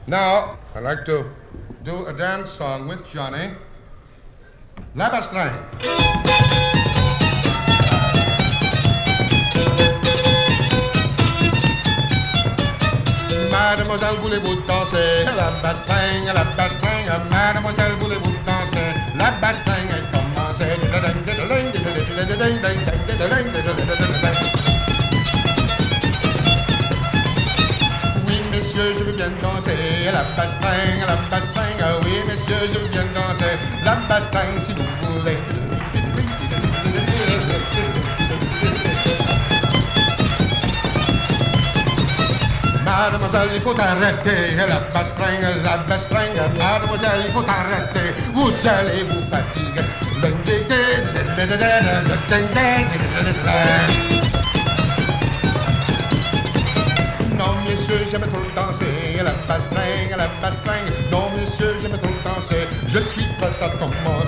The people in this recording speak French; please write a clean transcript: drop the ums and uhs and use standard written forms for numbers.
Now, I'd like to do a dance song with Johnny. La Bastringue. Mademoiselle, voulez-vous danser? La Bastringue, mademoiselle, voulez-vous danser? La Bastringue est commencée. Oui, messieurs, je veux bien danser. La Bastringue, oui, messieurs, je veux bien danser. La Bastringue, si vous voulez. Mademoiselle, il faut arrêter, la bastringue, mademoiselle, il faut arrêter, vous allez vous fatiguer. Non, messieurs, j'aime trop danser, la bastringue, non, messieurs, j'aime trop danser, je suis prêt à commencer.